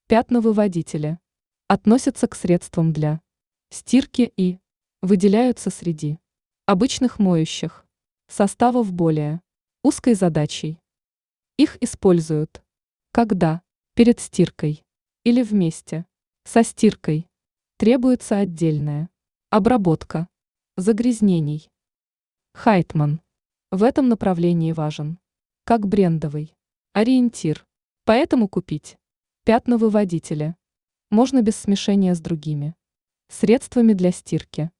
Пятновыводители относятся к средствам для стирки и выделяются среди обычных моющих составов более узкой задачей. Их используют, когда перед стиркой или вместе со стиркой требуется отдельная обработка загрязнений. Хайтман в этом направлении важен как брендовый ориентир, поэтому купить пятновыводители можно без смешения с другими средствами для стирки.